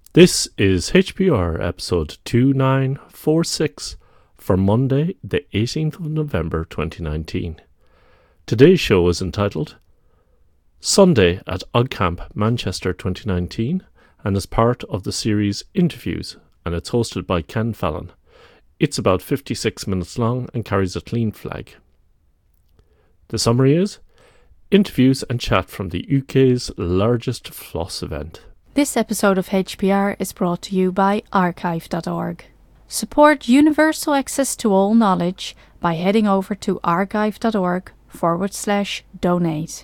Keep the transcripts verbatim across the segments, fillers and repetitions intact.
This is H P R episode two nine four six for Monday, the eighteenth of November twenty nineteen. Today's show is entitled Sunday at OggCamp Manchester twenty nineteen and is part of the series Interviews, and it's hosted by Ken Fallon. It's about fifty-six minutes long and carries a clean flag. The summary is interviews and chat from the U K's largest floss event. This episode of H P R is brought to you by archive dot org. Support universal access to all knowledge by heading over to archive.org forward slash donate.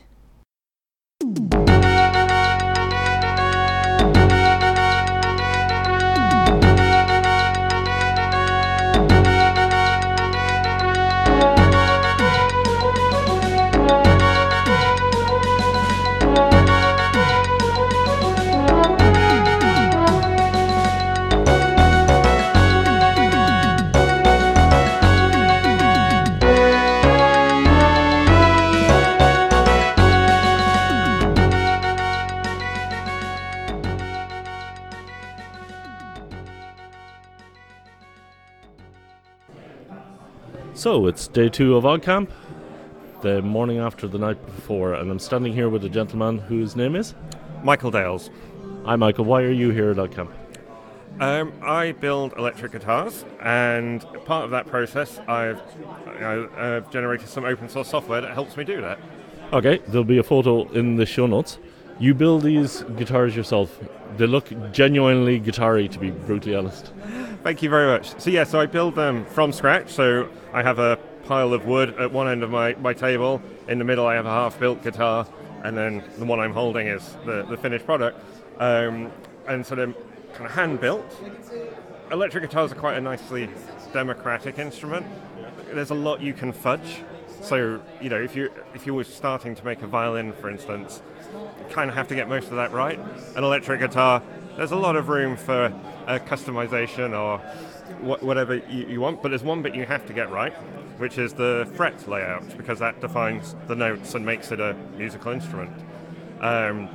So it's day two of OggCamp, the morning after the night before, and I'm standing here with a gentleman whose name is? Michael Dales. Hi Michael, why are you here at OggCamp? Um, I build electric guitars, and part of that process I've, I've generated some open source software that helps me do that. Okay, there'll be a photo in the show notes. You build these guitars yourself. They look genuinely guitar-y, to be brutally honest. Thank you very much. So yeah, so I build them from scratch. So I have a pile of wood at one end of my, my table. In the middle I have a half-built guitar, and then the one I'm holding is the, the finished product. Um, and so they're kind of hand-built. Electric guitars are quite a nicely democratic instrument. There's a lot you can fudge. So, you know, if you if you were starting to make a violin, for instance, you kind of have to get most of that right. An electric guitar, there's a lot of room for uh, customization or wh- whatever you, you want, but there's one bit you have to get right, which is the fret layout, because that defines the notes and makes it a musical instrument. Um,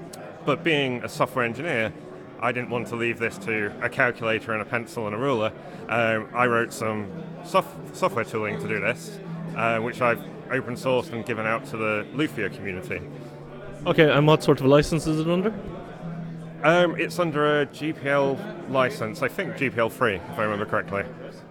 but being a software engineer, I didn't want to leave this to a calculator and a pencil and a ruler. Um, I wrote some soft- software tooling to do this, uh, which I've open sourced and given out to the Lufia community. Okay, and what sort of license is it under? Um, it's under a G P L license, I think G P L three, if I remember correctly.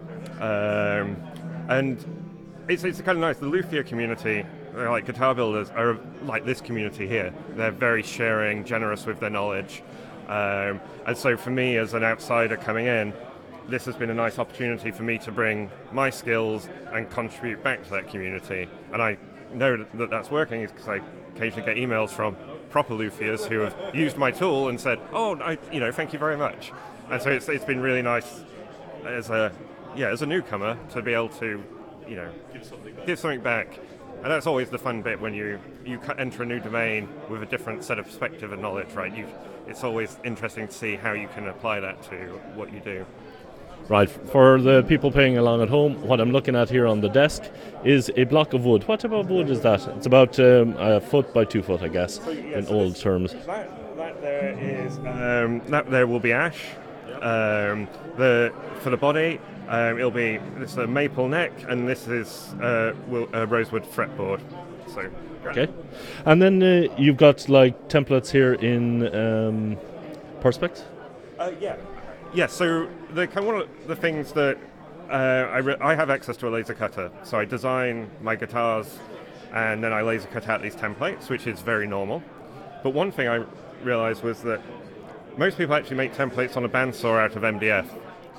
Um, and it's, it's kind of nice. The Lufia community, they're like guitar builders, are like this community here. They're very sharing, generous with their knowledge. Um, and so for me, as an outsider coming in, this has been a nice opportunity for me to bring my skills and contribute back to that community. And I know that that's working because I occasionally get emails from proper Lufias who have used my tool and said, "Oh, I, you know, thank you very much." And so it's it's been really nice as a yeah as a newcomer to be able to, you know, give something back. Give something back. And that's always the fun bit when you you enter a new domain with a different set of perspective and knowledge, right? You it's always interesting to see how you can apply that to what you do. Right, for the people playing along at home, what I'm looking at here on the desk is a block of wood. What type of wood is that? It's about um, a foot by two foot, I guess, so, yeah, in so old terms. That, that there is, um, that there will be ash. Yep. Um, the for the body, um, it'll be this a maple neck, and this is uh, will, a rosewood fretboard. So okay, and then uh, you've got like templates here in um, Perspex. Uh, yeah. Yeah, so the one of the things that uh, I, re- I have access to a laser cutter, so I design my guitars and then I laser cut out these templates, which is very normal. But one thing I realized was that most people actually make templates on a bandsaw out of M D F,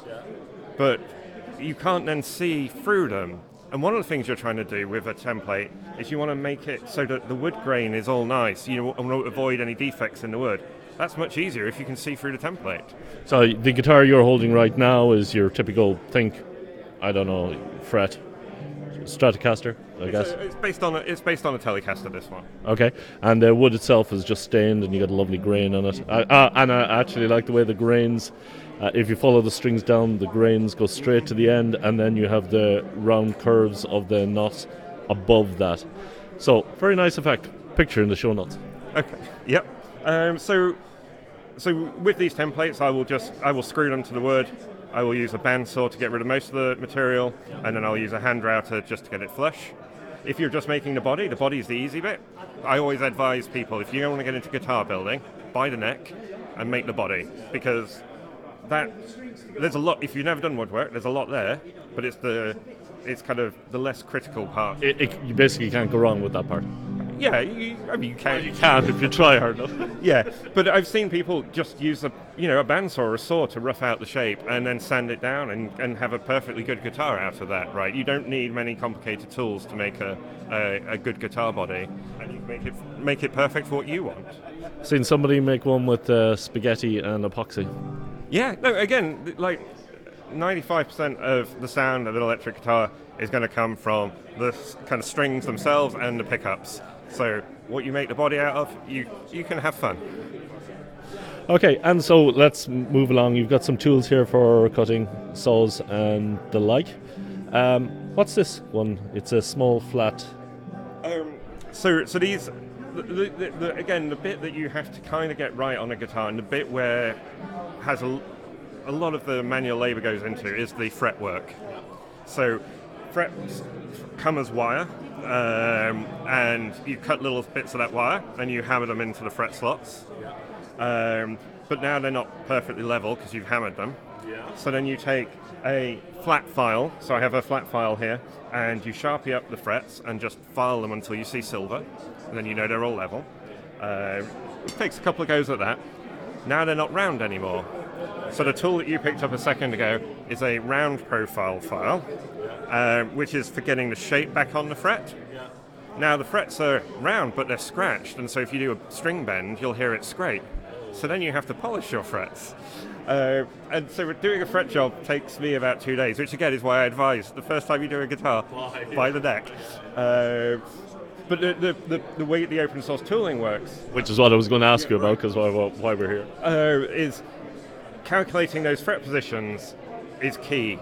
but you can't then see through them. And one of the things you're trying to do with a template is you want to make it so that the wood grain is all nice. You want to avoid any defects in the wood. That's much easier if you can see through the template. So the guitar you're holding right now is your typical, think, I don't know, fret, Stratocaster, I it's guess. A, it's based on a, it's based on a Telecaster, this one. Okay, and the wood itself is just stained, and you got a lovely grain on it. Uh, uh, and I actually like the way the grains. Uh, if you follow the strings down, the grains go straight to the end, and then you have the round curves of the knot above that. So very nice effect. Picture in the show notes. Okay. Yep. Um, so. so with these templates, I will just I will screw them to the wood. I will use a bandsaw to get rid of most of the material, and then I'll use a hand router just to get it flush. If you're just making the body, the body is the easy bit. I always advise people, if you want to get into guitar building, buy the neck and make the body, because that there's a lot. If you've never done woodwork, there's a lot there, but it's the it's kind of the less critical part. It, it, you basically can't go wrong with that part. Yeah, you, I mean you can. You can if you try hard enough. Yeah, but I've seen people just use a you know a bandsaw or a saw to rough out the shape and then sand it down and, and have a perfectly good guitar out of that. Right? You don't need many complicated tools to make a, a, a good guitar body, and you make it make it perfect for what you want. Seen somebody make one with uh, spaghetti and epoxy. Yeah, no. Again, like ninety-five percent of the sound of an electric guitar is going to come from the kind of strings themselves and the pickups. So what you make the body out of, you you can have fun. Okay, and so let's move along. You've got some tools here for cutting saws and the like. Um, what's this one? It's a small flat. Um, so so these, the, the, the, again, the bit that you have to kind of get right on a guitar, and the bit where has a, a lot of the manual labour goes into is the fretwork. So frets come as wire. Um, and you cut little bits of that wire and you hammer them into the fret slots. Um, but now they're not perfectly level because you've hammered them. So then you take a flat file, so I have a flat file here, and you sharpie up the frets and just file them until you see silver, and then you know they're all level. Uh, it takes a couple of goes at that. Now they're not round anymore. So the tool that you picked up a second ago is a round profile file, uh, which is for getting the shape back on the fret. Yeah. Now the frets are round, but they're scratched, and so if you do a string bend, you'll hear it scrape. So then you have to polish your frets. Uh, and so doing a fret job takes me about two days, which again is why I advise the first time you do a guitar, buy the deck. Uh, but the, the, the, the way the open source tooling works, which is what I was going to ask you about, because why, why we're here, uh, is calculating those fret positions is key.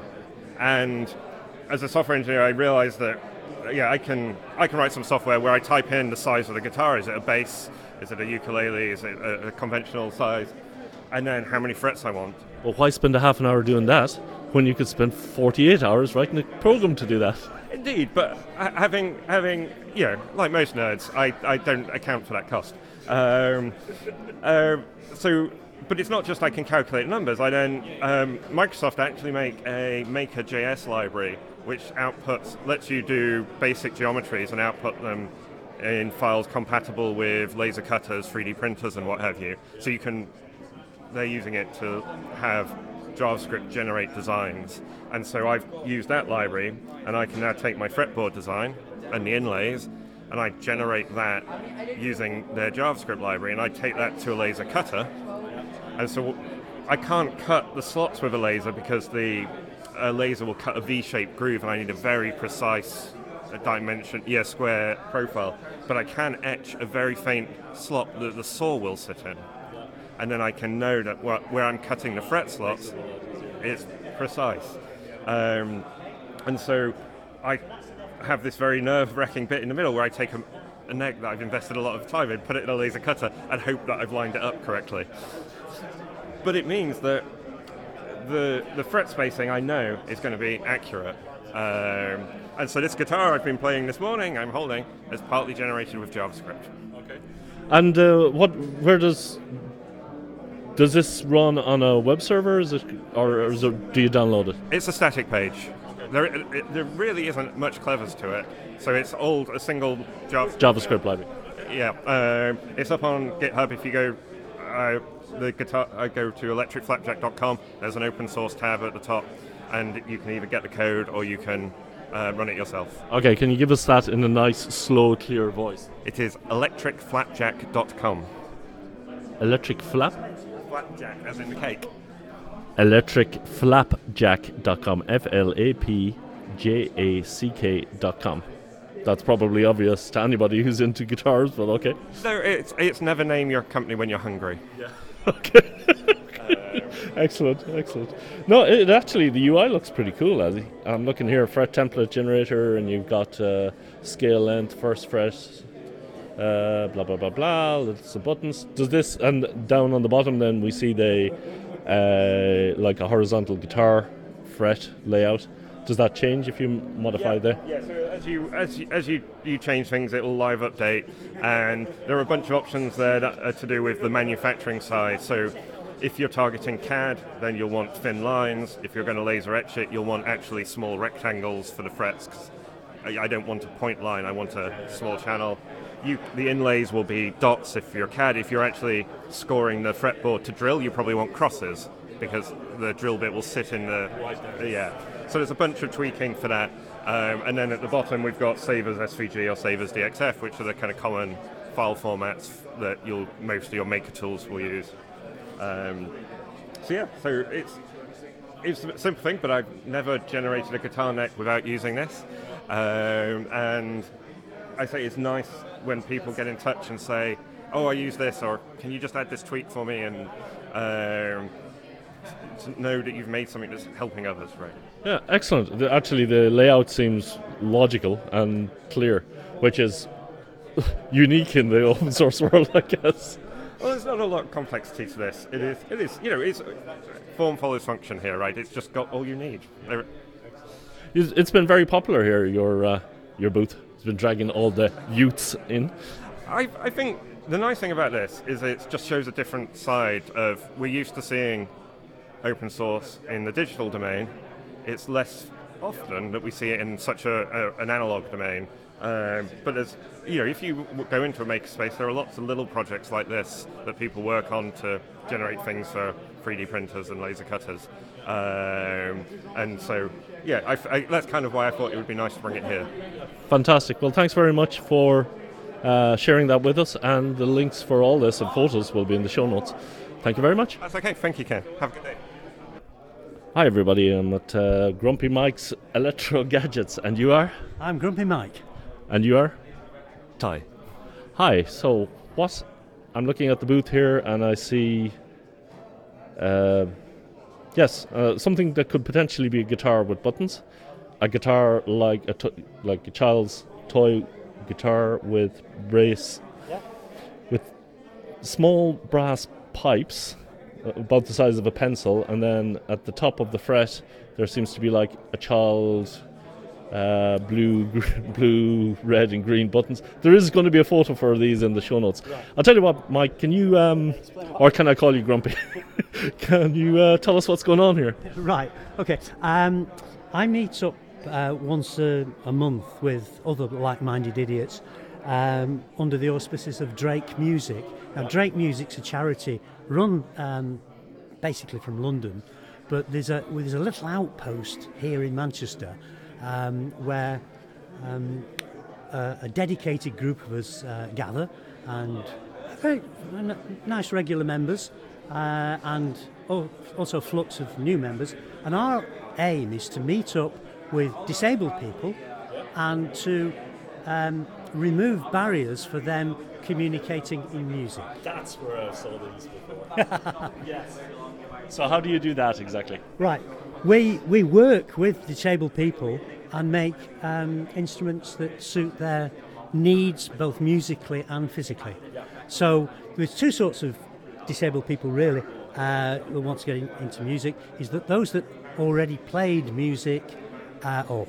And as a software engineer, I realized that yeah, I can I can write some software where I type in the size of the guitar. Is it a bass? Is it a ukulele? Is it a, a conventional size? And then how many frets I want. Well, why spend a half an hour doing that when you could spend forty-eight hours writing a program to do that? Indeed, but ha- having having you know, like most nerds, I, I don't account for that cost. Um, uh, so. But it's not just I can calculate numbers. I then um, Microsoft actually make a Maker.js library which outputs lets you do basic geometries and output them in files compatible with laser cutters, three D printers, and what have you. So you can they're using it to have JavaScript generate designs. And so I've used that library, and I can now take my fretboard design and the inlays, and I generate that using their JavaScript library, and I take that to a laser cutter. And so I can't cut the slots with a laser because the uh, laser will cut a V-shaped groove, and I need a very precise uh, dimension, yeah, square profile. But I can etch a very faint slot that the saw will sit in. And then I can know that wh- where I'm cutting the fret slots is precise. Um, and so I have this very nerve-wracking bit in the middle where I take a, a neck that I've invested a lot of time in, put it in a laser cutter, and hope that I've lined it up correctly. But it means that the the fret spacing I know is going to be accurate. Um, and so this guitar I've been playing this morning, I'm holding, is partly generated with JavaScript. Okay. And uh, what? Where does does this run on a web server? Is it, or, or is it, do you download it? It's a static page. There, it, there really isn't much clevers to it. So it's all a single Java- JavaScript library. Yeah, uh, it's up on GitHub. If you go, uh, the guitar, I go to electric flapjack dot com. There's an open source tab at the top, and you can either get the code or you can uh, run it yourself. Okay, can you give us that in a nice, slow, clear voice? It is electric flapjack dot com. Electric flap? Flapjack, as in the cake. electric flapjack dot com. F L A P J A C K dot com. That's probably obvious to anybody who's into guitars, but okay. No, it's it's never name your company when you're hungry. Yeah. Okay. Excellent, excellent. No, it actually, the U I looks pretty cool, Azzy. I'm looking here, fret template generator, and you've got uh, scale length, first fret, Uh, blah blah blah blah. Lots of buttons. Does this, and down on the bottom then we see the uh, like a horizontal guitar fret layout. Does that change if you modify yeah, the? Yeah. So as you as you, as you, you change things, it will live update, and there are a bunch of options there that are to do with the manufacturing side. So if you're targeting C A D, then you'll want thin lines. If you're going to laser etch it, you'll want actually small rectangles for the frets. 'Cause I, I don't want a point line. I want a small channel. You, the inlays will be dots if you're C A D. If you're actually scoring the fretboard to drill, you probably want crosses because the drill bit will sit in the yeah. So there's a bunch of tweaking for that. Um, and then at the bottom we've got save as S V G or save as D X F, which are the kind of common file formats that you'll most of your maker tools will use. Um, so yeah, so it's it's a simple thing, but I've never generated a guitar neck without using this. Um, and I say it's nice when people get in touch and say, "Oh, I use this," or "Can you just add this tweak for me?" and um, to know that you've made something that's helping others, right? Yeah, excellent. The, actually, the layout seems logical and clear, which is unique in the open source world, I guess. Well, there's not a lot of complexity to this. It is, it is, you know, it's form follows function here, right? It's just got all you need. There, It's been very popular here. Your uh, your booth. It's been dragging all the youths in. I, I think the nice thing about this is it just shows a different side of, we're used to seeing open source in the digital domain. It's less often that we see it in such a, a an analog domain. Um, but as you know, if you w- go into a makerspace, there are lots of little projects like this that people work on to generate things for three D printers and laser cutters. Um, and so, yeah, I, I, that's kind of why I thought it would be nice to bring it here. Fantastic. Well, thanks very much for uh, sharing that with us, and the links for all this and photos will be in the show notes. Thank you very much. That's okay. Thank you, Ken. Have a good day. Hi everybody, I'm at uh, Grumpy Mike's Electro Gadgets, and you are? I'm Grumpy Mike. And you are? Ty. Hi, so what? I'm looking at the booth here and I see, uh, yes, uh, something that could potentially be a guitar with buttons. A guitar like a to- like a child's toy guitar with brace, Yeah. with small brass pipes about the size of a pencil, and then at the top of the fret there seems to be like a child uh, blue, gr- blue, red and green buttons. There is going to be a photo for these in the show notes. Right. I'll tell you what, Mike, can you, um, or can I call you Grumpy? Can you uh, tell us what's going on here? Right, okay. Um, I meet up uh, once a, a month with other like-minded idiots um, under the auspices of Drake Music. Now, Drake Music's a charity run um, basically from London, but there's a there's a little outpost here in Manchester um, where um, a, a dedicated group of us uh, gather, and very n- nice regular members, uh, and al- also a flux of new members. And our aim is to meet up with disabled people and to um, remove barriers for them communicating in music. That's where I saw these before. Yes. So how do you do that exactly? Right. We we work with disabled people and make um, instruments that suit their needs, both musically and physically. So there's two sorts of disabled people really uh, who want to get in, into music. Is that those that already played music uh, or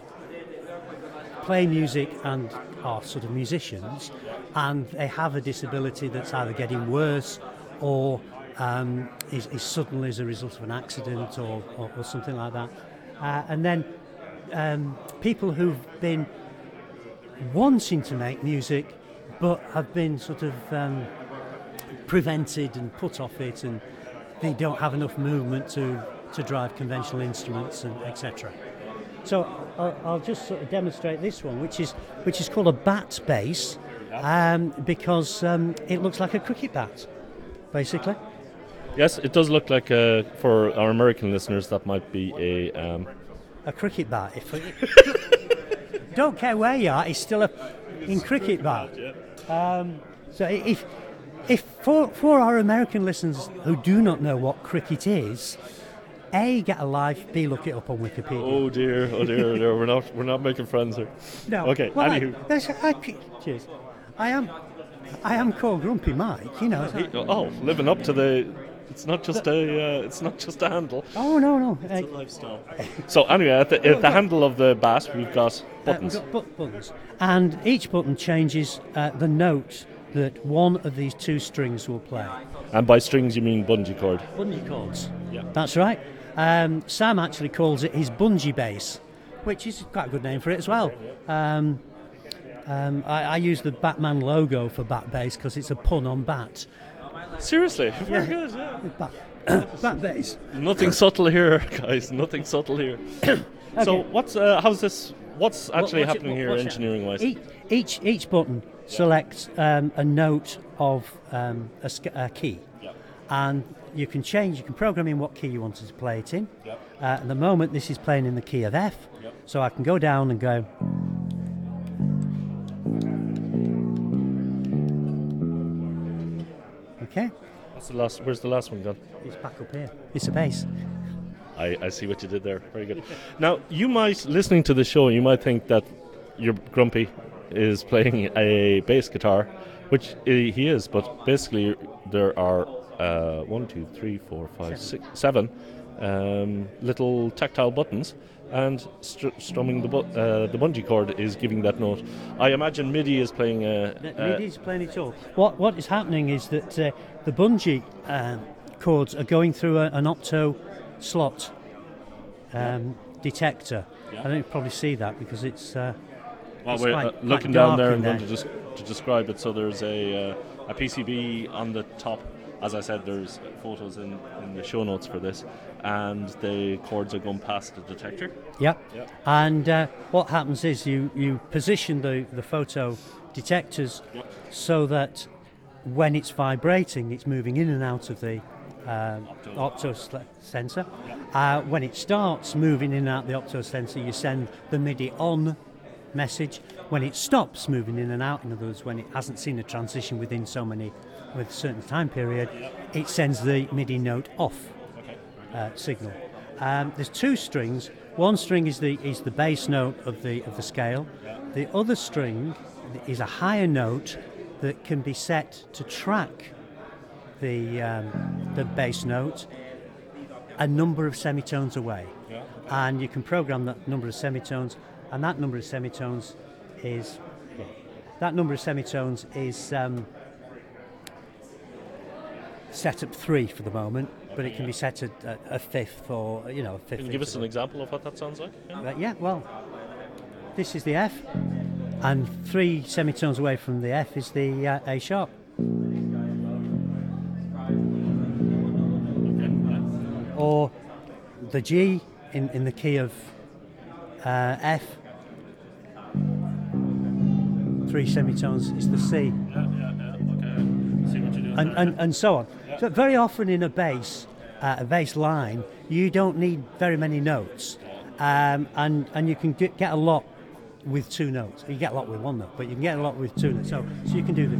play music and are sort of musicians, and they have a disability that's either getting worse or um, is, is suddenly as a result of an accident or, or, or something like that. Uh, and then um, people who've been wanting to make music but have been sort of um, prevented and put off it, and they don't have enough movement to, to drive conventional instruments and et cetera. So I'll, I'll just sort of demonstrate this one, which is which is called a bat bass, um, because um, it looks like a cricket bat, basically. Yes, it does look like, uh, for our American listeners, that might be a... Um... A cricket bat. If it, don't care where you are, it's still a in cricket bat. Um, so if if for for our American listeners who do not know what cricket is, A, get a life, B, look it up on Wikipedia. Oh dear, oh dear, oh dear. We're not we're not making friends here. No. Okay, well, anywho. I, I, cheers. I am I am called Grumpy Mike, you know. He- oh, living up to the. It's not just a. Uh, it's not just a handle. Oh, no, no. Uh, It's a lifestyle. So anyway, at the, at the handle of the bass, we've got buttons. Uh, we've got bu- buttons. And each button changes uh, the note that one of these two strings will play. And by strings, you mean bungee cord. Bungee chords. Yeah. That's right. Um, Sam actually calls it his bungee bass, which is quite a good name for it as well. Um, um, I, I use the Batman logo for Bat Bass because it's a pun on bat. Seriously, very good. Yeah. Bat, bat bass. Nothing subtle here, guys. Nothing subtle here. So, Okay. what's uh, how's this? What's actually Watch it, happening here, watch it. engineering-wise? Each, each each button selects um, a note of um, a, sc- a key, Yep. and you can change. You can program in what key you wanted to play it in. Yep. Uh, at the moment, this is playing in the key of F, Yep. so I can go down and go. Okay, What's the last? Where's the last one gone? it's back up here. It's a bass. I, I see what you did there. Very good. Now, you might, listening to the show, you might think that your Grumpy is playing a bass guitar, which i- he is, but basically there are uh, one, two, three, four, five, six, seven um, little tactile buttons, and str- strumming the bu- uh, the bungee cord is giving that note. I imagine MIDI is playing a. a MIDI's playing it all. What what is happening is that uh, the bungee uh, chords are going through a, an opto slot um, detector. Yeah. I don't you probably see that because it's. Uh, Well, It's we're quite- uh, quite looking down dark there in and going there. to, des- to describe it. So there's a uh, a P C B on the top. As I said, there's photos in, in the show notes for this, and the cords are going past the detector. Yep. Yep. And uh, what happens is you, you position the, the photo detectors Yep. so that when it's vibrating, it's moving in and out of the um, Opto. opto sl- sensor. Uh, when it starts moving in and out the opto sensor, you send the MIDI on message. When it stops moving in and out, in other words, when it hasn't seen a transition within so many, with a certain time period, it sends the MIDI note off uh, signal. Um, there's two strings. One string is the is the bass note of the of the scale. The other string is a higher note that can be set to track the um, the bass note a number of semitones away, Yeah. and you can program that number of semitones, and that number of semitones is yeah, that number of semitones is um, set at three for the moment, but it can be set at a, a fifth or you know a fifth. Can you give us an interval. example of what that sounds like? Yeah. Uh, yeah, well, this is the F, and three semitones away from the F is the uh, A sharp. Or the G in, in the key of uh, F. Three semitones is the C, Yeah, yeah, yeah. Okay. See what you're doing and, there. and, and so on. So very often in a bass, uh, a bass line, you don't need very many notes, um, and and you can get, get a lot with two notes. You get a lot with one note, but you can get a lot with two notes. So so you can do the.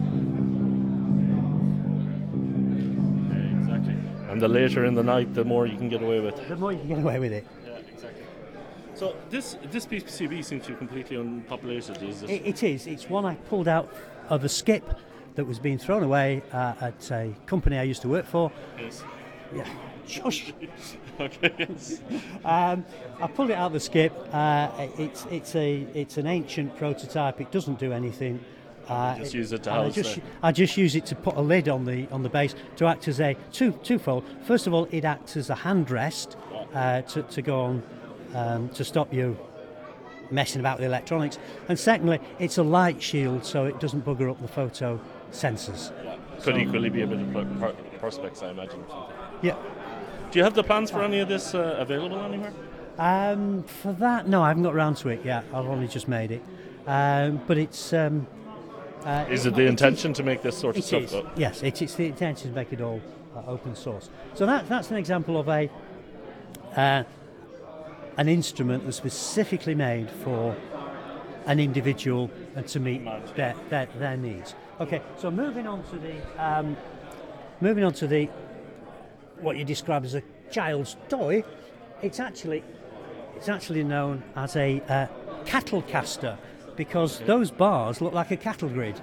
Yeah, exactly. And the later in the night, the more you can get away with. The more you can get away with it. Yeah, exactly. So this this P C B seems to be completely unpopulated. Is it? It, it is. It's one I pulled out of a skip that was being thrown away uh, at a company I used to work for. Yes. Yeah. Shush. Okay. Yes. Um, I pulled it out of the skip. Uh, it's it's a it's an ancient prototype. It doesn't do anything. Uh, Just use it to and I house just the- I just use it to put a lid on the on the base to act as a two twofold. First of all, it acts as a handrest uh, to to go on um, to stop you messing about with the electronics. And secondly, it's a light shield, so it doesn't bugger up the photo sensors. Could equally be a bit of per- per- perspex, I imagine. Yeah. Do you have the plans for any of this uh, available anywhere? Um, for that, no, I haven't got round to it yet. I've only just made it. Um, but it's. Um, uh, Is it the intention to make this sort of It stuff? is. Go? Yes, it is the intention to make it all uh, open source. So that that's an example of a uh, an instrument that's specifically made for an individual and to meet their, their their needs. Okay, so moving on to the um, moving on to the what you describe as a child's toy. It's actually it's actually known as a uh, cattle caster because those bars look like a cattle grid.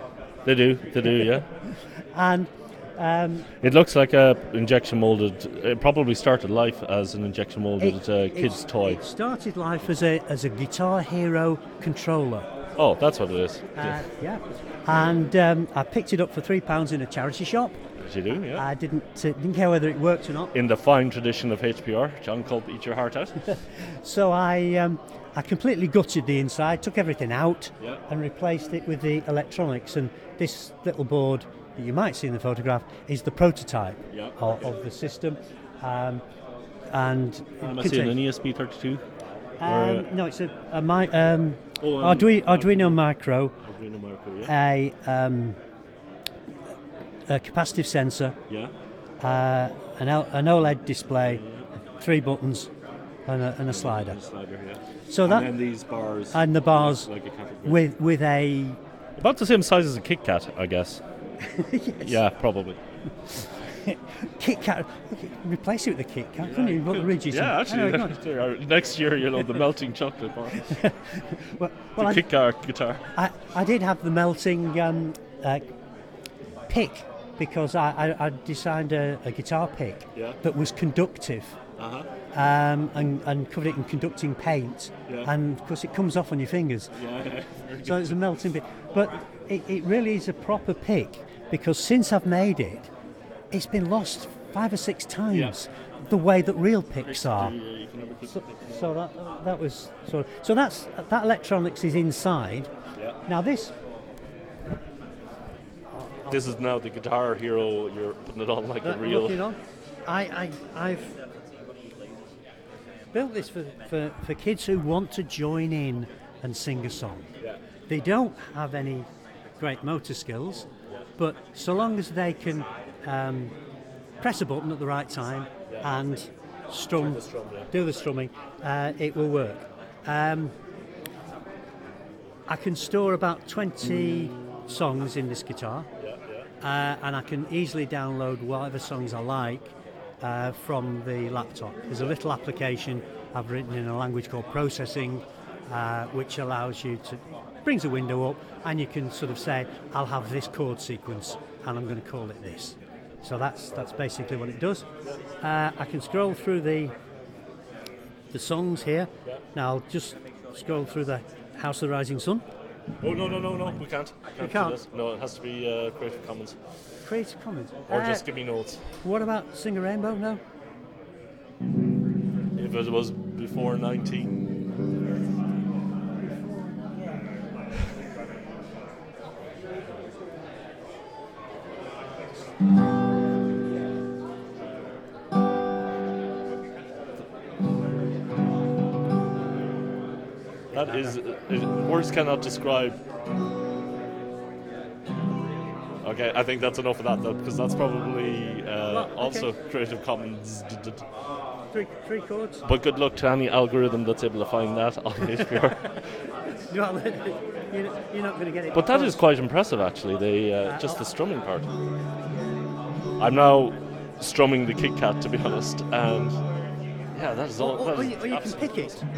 They do, they do, yeah. And um, It looks like a injection molded. It probably started life as an injection molded uh, kids' it, toy. It started life as a as a Guitar Hero controller. Oh, that's what it is. Uh, yeah. And um, I picked it up for three pounds in a charity shop. Did you do, yeah? I didn't uh, didn't care whether it worked or not. In the fine tradition of H P R, John Culp, eat your heart out. So I um, I completely gutted the inside, took everything out, Yeah. and replaced it with the electronics. And this little board that you might see in the photograph is the prototype Yeah, of, okay. of the system. Um, and Am I it seeing an contains- E S P thirty-two? um, no, it's a, a mi- um, Oh, um, Arduino, Arduino Micro, Arduino Micro, yeah. a, um, a capacitive sensor, Yeah. uh, an, L- an OLED display, three buttons, and a, and a slider. Slider, yeah. So that and then these bars. and the bars like a cathode. with with a About the same size as a Kit Kat, I guess. Yeah, probably. Kit Kat. Replace it with a Kit Kat, couldn't you? Put the ridges in. Yeah, Anyway, go actually, on. next year you'll have the melting chocolate bar. Well, The well, I, Kit Kat guitar. I, I did have the melting um, uh, pick because I, I, I designed a, a guitar pick Yeah. that was conductive. Uh-huh. Um, and, and covered it in conducting paint, Yeah. and of course it comes off on your fingers, Yeah, yeah. Very so it's a melting pick. But it, it really is a proper pick because since I've made it, it's been lost five or six times. The way that real picks are. Yeah, you can never keep So, it. so that that was so. So that's that electronics is inside. Yeah. Now this. This is now the Guitar Hero. You're putting it on like a That, real. look, you know, I, I, I've built this for, for, for kids who want to join in and sing a song. Yeah. They don't have any great motor skills, but so long as they can um, press a button at the right time and strum, the strum, yeah. do the strumming, uh, it will work. Um, I can store about twenty songs in this guitar. Yeah, yeah. Uh, and I can easily download whatever songs I like uh, from the laptop. There's a little application I've written in a language called Processing, uh, which allows you to brings a window up, and you can sort of say, "I'll have this chord sequence, and I'm going to call it this." So that's that's basically what it does. Uh, I can scroll through the the songs here. Now I'll just scroll through the House of the Rising Sun. Oh no no no no! We can't. You do can't? this. No, it has to be uh, Creative Commons, Creative Commons. or Uh, just give me notes. What about Sing a Rainbow? No. If it was before nineteen. That is, it, words cannot describe. Okay, I think that's enough of that, though, because that's probably uh, Well, okay. also Creative Commons. d- d- d- Three, three chords. But good luck to any algorithm that's able to find that on H P R. Well, you're, you're not going to get it. But that is quite impressive, actually. The uh, just the strumming part. I'm now strumming the Kit Kat, to be honest, and yeah, that is all. Or, that or is you, or you can absolutely pick it.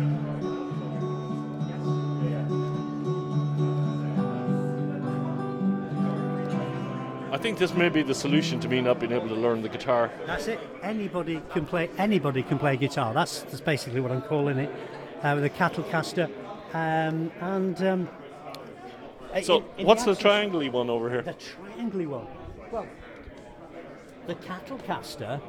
I think this may be the solution to me not being able to learn the guitar. That's it. Anybody can play. Anybody can play guitar. That's, that's basically what I'm calling it. Uh, with a Cattlecaster, um, and um, So, in- in what's the absence- triangle-y one over here? The triangle one. Well, the Cattlecaster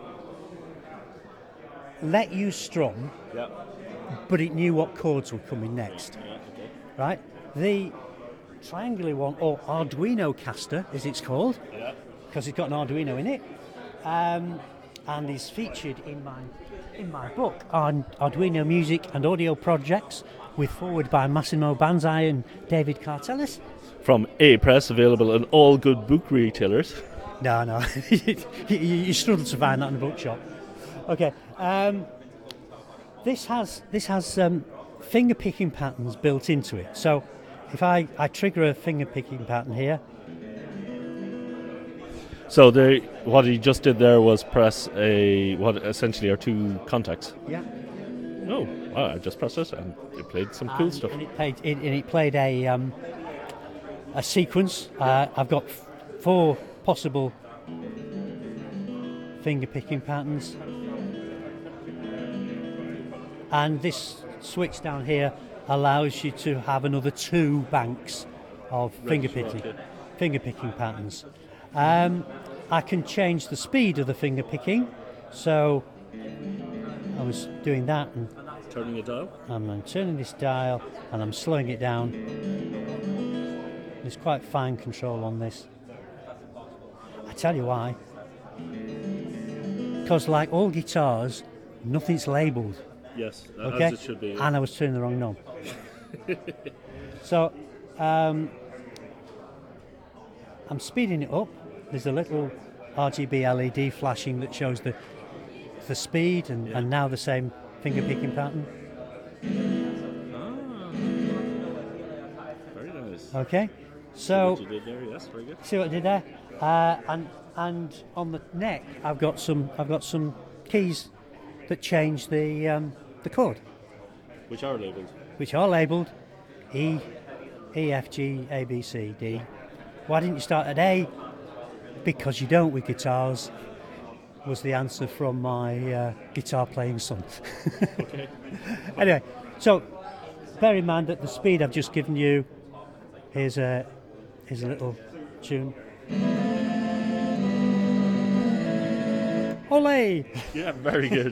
let you strum, Yeah. but it knew what chords were coming next. Right? The triangular one, or Arduino Caster, as it's called, Yeah. because it's got an Arduino in it, um, and is featured in my in my book on Arduino music and audio projects, with forward by Massimo Banzai and David Cartelis. From A Press, available in all good book retailers. No, no, you, you struggle to find that in the bookshop. Okay, um, this has this has um, finger picking patterns built into it. So, if I, I trigger a finger picking pattern here, So they, what he just did there was press a what essentially are two contacts. yeah, Oh, wow, I just pressed it and it played some cool and, stuff. and it played it, and it played a um, a sequence. Uh, I've got f- four possible finger picking patterns, and this switch down here allows you to have another two banks of finger picking finger picking patterns. Um, I can change the speed of the finger picking, so I was doing that and Turning it down? I'm, I'm turning this dial and I'm slowing it down. There's quite fine control on this. I tell you why. Because like all guitars, nothing's labelled. Yes, Okay, as it should be. and I was turning the wrong knob. So um, I'm speeding it up. There's a little R G B L E D flashing that shows the the speed and, and now the same finger picking pattern. Ah, very nice. Okay, so What you did there, yes, very good. see what I did there, uh, and and on the neck I've got some I've got some keys that change the um, the chord, Which are labelled. which are labelled E, E, F, G, A, B, C, D. Why didn't you start at A? Because you don't with guitars, was the answer from my uh, guitar playing son. Okay. Anyway, so bear in mind that the speed I've just given you, here's a, here's a little tune. Ole! Yeah, very good.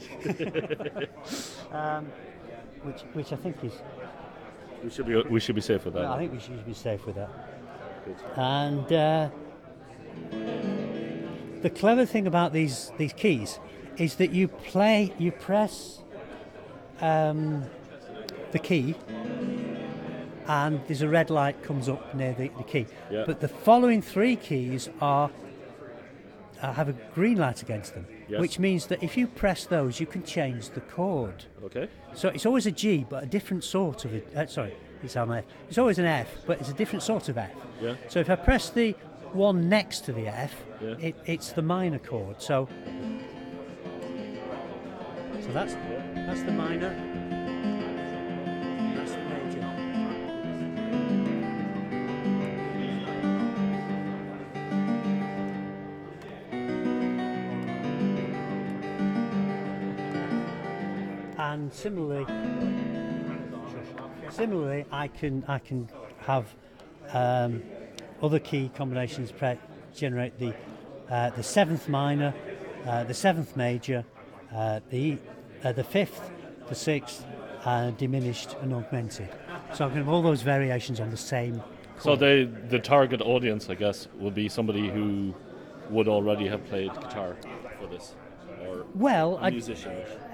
Um, which, which I think is, we should be we should be safe with that. I think we should be safe with that. Good. And uh, the clever thing about these these keys is that you play, you press um, the key, and there's a red light comes up near the, the key. Yeah. But the following three keys are uh, have a green light against them, Yes. which means that if you press those, you can change the chord. Okay. So it's always a G, but a different sort of a, uh, sorry, it's an F. It's always an F, but it's a different sort of F. Yeah. So if I press the one next to the F, Yeah. it, it's the minor chord. So, so that's that's the minor. That's the major. And similarly, similarly, I can I can have um, other key combinations pre- generate the uh, the seventh minor, uh, the seventh major, uh, the uh, the fifth, the sixth, uh, diminished and augmented. So I can have all those variations on the same So chord. they, the target audience, I guess, would be somebody who would already have played guitar for this, or well, a I, musician.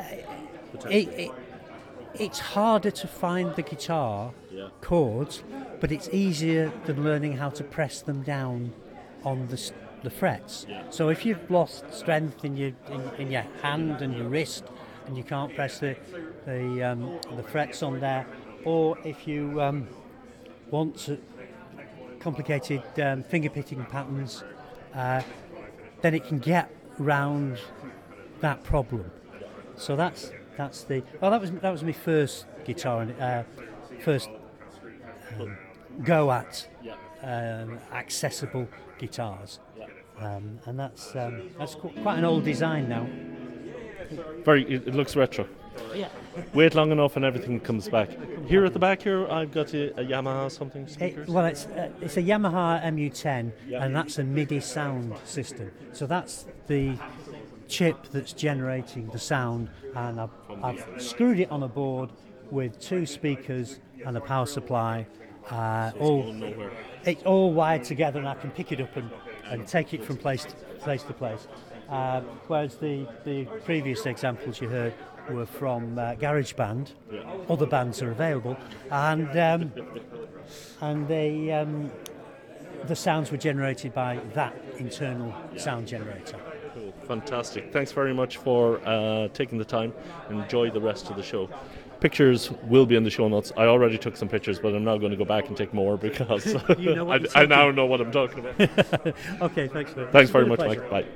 it, it, it's harder to find the guitar Yeah. chords, but it's easier than learning how to press them down on the s- the frets. Yeah. So if you've lost strength in your in, in your hand and your wrist, and you can't press the the um, the frets on there, or if you um, want to complicated um, finger picking patterns, uh, then it can get round that problem. So that's that's the oh that was that was my first guitar and uh, first um, go at Yeah. um, accessible guitars, Yeah. um, and that's um, that's qu- quite an old design now. Very. It, it looks retro. Yeah. Wait long enough and everything comes back. Here at the back here, I've got a, a Yamaha something speakers. It, well, it's uh, it's a Yamaha M U ten, Yeah. and that's a MIDI sound system. So that's the chip that's generating the sound, and I've, I've screwed it on a board with two speakers and a power supply. Uh, all going nowhere. it's all wired together, and I can pick it up and, and take it from place to place to place. Uh, whereas the, the previous examples you heard were from uh, GarageBand. Yeah. Other bands are available, and um, and they um, the sounds were generated by that internal sound generator. Cool. Fantastic. Thanks very much for uh, taking the time. Enjoy the rest of the show. Pictures will be in the show notes. I already took some pictures, but I'm now going to go back and take more because You know what you're I, I now talking- know what I'm talking about. Okay, thanks for Thanks it's very been a much, pleasure. Mike. Bye.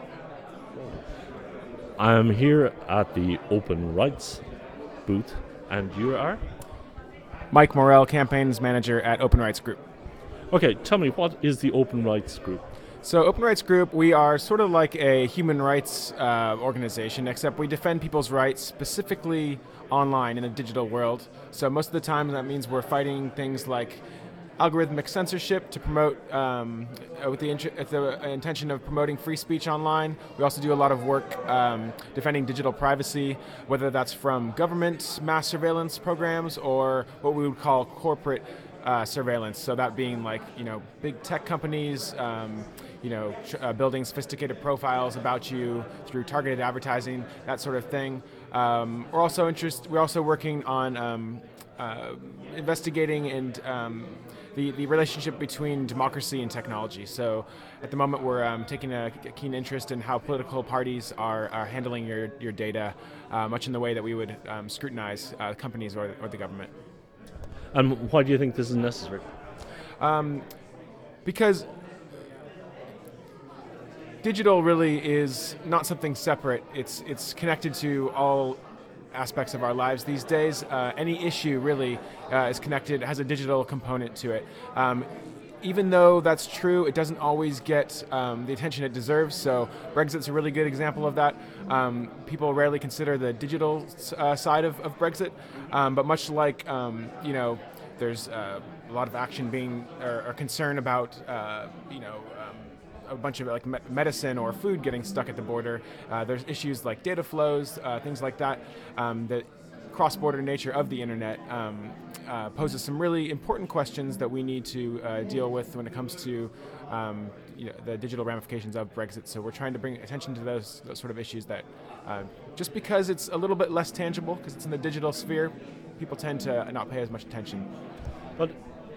I'm here at the Open Rights booth, and you are? Mike Morrell, campaigns manager at Open Rights Group. Okay, tell me, what is the Open Rights Group? So Open Rights Group, we are sort of like a human rights uh, organization, except we defend people's rights specifically online in the digital world. So most of the time that means we're fighting things like algorithmic censorship to promote, um, with, the int- with the intention of promoting free speech online. We also do a lot of work um, defending digital privacy, whether that's from government mass surveillance programs or what we would call corporate uh, surveillance. So that being like, you know, big tech companies, um, you know, tr- uh, building sophisticated profiles about you through targeted advertising, that sort of thing. Um, we're also interest. We're also working on um, uh, investigating and um, the the relationship between democracy and technology. So, at the moment, we're um, taking a, a keen interest in how political parties are, are handling your your data, uh, much in the way that we would um, scrutinize uh, companies or or the government. And why do you think this is necessary? Um, because digital really is not something separate. It's it's connected to all aspects of our lives these days. Uh, any issue really uh, is connected, has a digital component to it. Um, even though that's true, it doesn't always get um, the attention it deserves. So Brexit's a really good example of that. Um, people rarely consider the digital uh, side of, of Brexit, um, but much like, um, you know, there's uh, a lot of action being, or, or concern about, uh, you know, um, a bunch of like me- medicine or food getting stuck at the border. Uh, there's issues like data flows, uh, things like that. Um, the cross-border nature of the internet um, uh, poses some really important questions that we need to uh, deal with when it comes to um, you know, the digital ramifications of Brexit. So we're trying to bring attention to those, those sort of issues that uh, just because it's a little bit less tangible, because it's in the digital sphere, people tend to not pay as much attention. But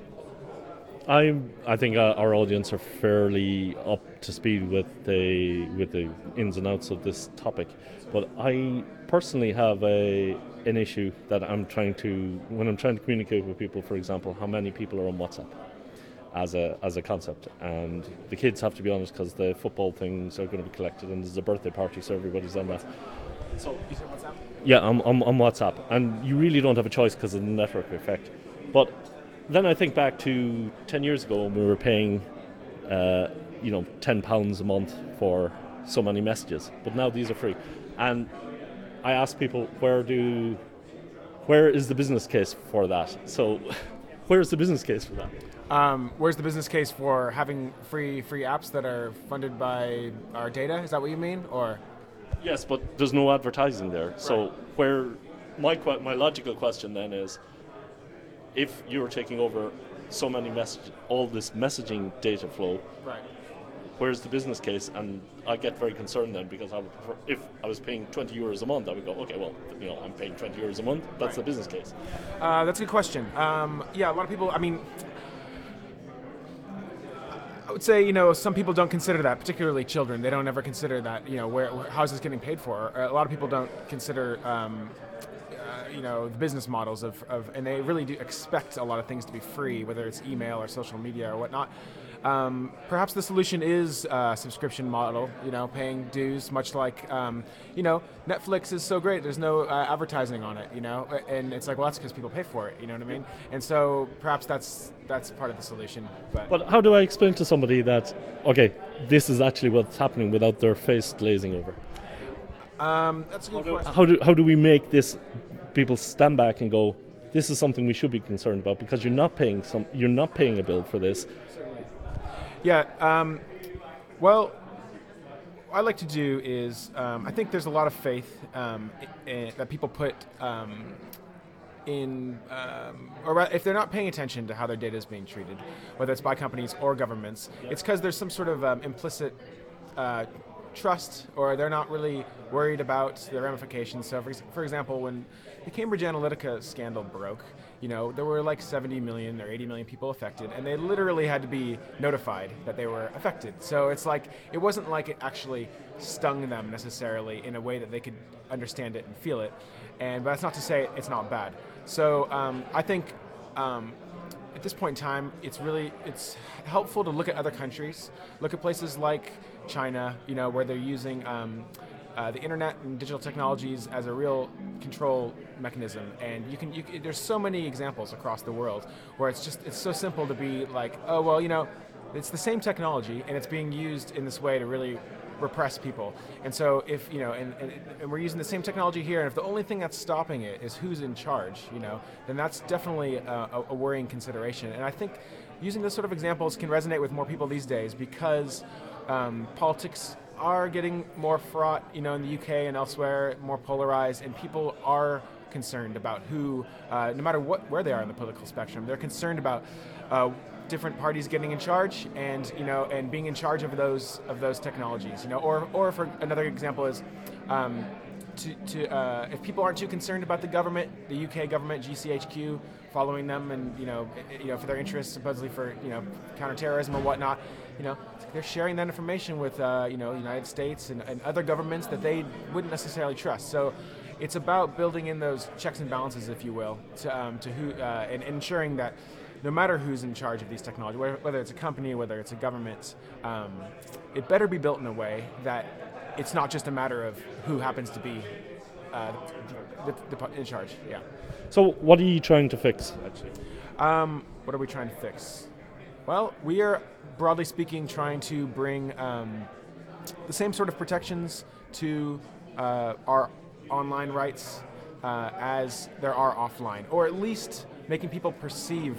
I I think uh, our audience are fairly up to speed with the with the ins and outs of this topic, but I personally have a an issue that I'm trying to when I'm trying to communicate with people. For example, how many people are on WhatsApp as a as a concept, and the kids have to be honest because the football things are going to be collected, and there's a birthday party, so everybody's on that. So you said WhatsApp? Yeah, I'm on, on WhatsApp, and you really don't have a choice because of the network effect, but. Then I think back to ten years ago when we were paying, uh, you know, ten pounds a month for so many messages. But now these are free. And I ask people, where do, where is the business case for that? So where's the business case for that? Um, where's the business case for having free free apps that are funded by our data? Is that what you mean? Or Yes, but there's no advertising there. So Right. where, my que- my logical question then is, if you're taking over so many message, all this messaging data flow, right. where's the business case? And I get very concerned then because I would prefer, if I was paying twenty euros a month, I would go, okay, well, you know, I'm paying twenty euros a month. That's Right. the business case. Uh, that's a good question. Um, yeah, a lot of people, I mean, I would say, you know, some people don't consider that, particularly children. They don't ever consider that, you know, where, where how's this getting paid for? A lot of people don't consider, um, uh, you know, the business models of, of, and they really do expect a lot of things to be free, whether it's email or social media or whatnot. Um, perhaps the solution is a subscription model, you know, paying dues, much like, um, you know, Netflix is so great, there's no uh, advertising on it, you know, and it's like, well, that's because people pay for it, you know what I mean? And so perhaps that's that's part of the solution. But, But how do I explain to somebody that, okay, this is actually what's happening without their face glazing over? um, that's a good question. How do how do we make this, people stand back and go, this is something we should be concerned about because you're not paying some, you're not paying a bill for this. Yeah, um, well, what I like to do is, um, I think there's a lot of faith um, i- i- that people put um, in, um, or ra- if they're not paying attention to how their data is being treated, whether it's by companies or governments, it's because there's some sort of um, implicit uh, trust, or they're not really worried about the ramifications. So, for, ex- for example, when the Cambridge Analytica scandal broke, you know, there were like seventy million or eighty million people affected, and they literally had to be notified that they were affected. So it's like, it wasn't like it actually stung them necessarily in a way that they could understand it and feel it. And but that's not to say it's not bad. So um, I think um, at this point in time, it's really, it's helpful to look at other countries, look at places like China, you know, where they're using um, uh, the internet and digital technologies as a real control mechanism. And you can, you can, there's so many examples across the world where it's just, it's so simple to be like, oh, well, you know, it's the same technology and it's being used in this way to really repress people. And so if, you know, and, and, and we're using the same technology here, and if the only thing that's stopping it is who's in charge, you know, then that's definitely a, a worrying consideration. And I think using those sort of examples can resonate with more people these days because um, politics are getting more fraught, you know, in the U K and elsewhere, more polarized, and people are concerned about who, uh, no matter what, where they are in the political spectrum, they're concerned about uh, different parties getting in charge, and you know, and being in charge of those of those technologies, you know, or or for another example is. Um, To, to uh, if people aren't too concerned about the government, the U K government, G C H Q, following them, and you know, you know, for their interests, supposedly for you know, counterterrorism or whatnot, you know, they're sharing that information with uh, you know, the United States and, and other governments that they wouldn't necessarily trust. So, it's about building in those checks and balances, if you will, to um, to who uh, and ensuring that no matter who's in charge of these technologies, whether it's a company, whether it's a government, um, it better be built in a way that it's not just a matter of who happens to be uh, the, the, in charge. Yeah. So what are you trying to fix, actually? Um, what are we trying to fix? Well, we are, broadly speaking, trying to bring um, the same sort of protections to uh, our online rights uh, as there are offline, or at least making people perceive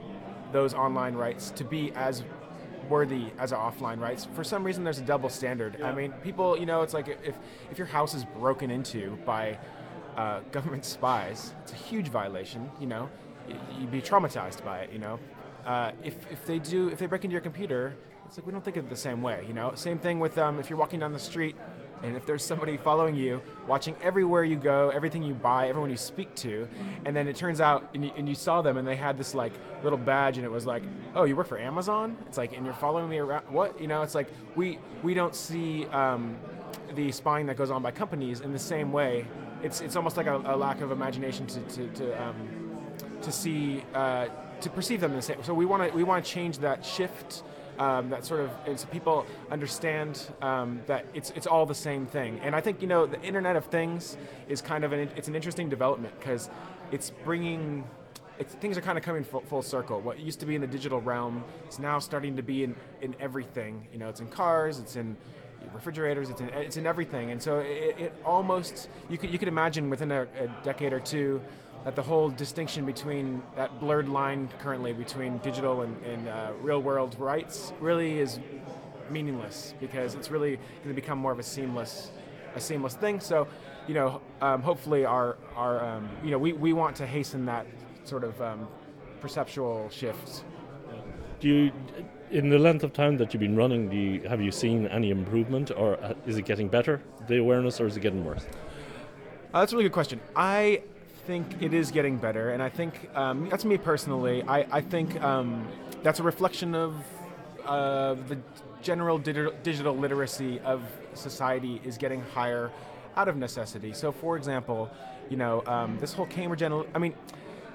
those online rights to be as worthy as our offline rights. For some reason, there's a double standard. Yeah. I mean, people, you know, it's like if if your house is broken into by uh, government spies, it's a huge violation. You know, you'd be traumatized by it. You know, uh, if if they do, if they break into your computer, it's like we don't think of it the same way. You know, same thing with um, if you're walking down the street. And if there's somebody following you, watching everywhere you go, everything you buy, everyone you speak to, and then it turns out, and you, and you saw them, and they had this like little badge, and it was like, oh, you work for Amazon? It's like, and you're following me around, what? You know, it's like, we we don't see um, the spying that goes on by companies in the same way. It's it's almost like a, a lack of imagination to to to, um, to see, uh, to perceive them the same. So we want to we want to change that shift. Um, that sort of, and so people understand um, that it's it's all the same thing. And I think, you know, the Internet of Things is kind of an it's an interesting development because it's bringing it's, things are kind of coming full, full circle. What used to be in the digital realm is now starting to be in, in everything. You know, it's in cars, it's in refrigerators, it's in it's in everything. And so it, it almost you could you could imagine within a, a decade or two that the whole distinction between that blurred line currently between digital and, and uh, real world rights really is meaningless because it's really going to become more of a seamless a seamless thing. So, you know, um, hopefully our our um, you know we, we want to hasten that sort of um, perceptual shift. Do you, in the length of time that you've been running, do you, have you seen any improvement, or is it getting better, the awareness, or is it getting worse? Uh, that's a really good question. I think it is getting better, and I think um, that's me personally. I, I think um, that's a reflection of uh, the general digital, digital literacy of society is getting higher out of necessity. So, for example, you know, um, this whole Cambridge Analytica, I mean,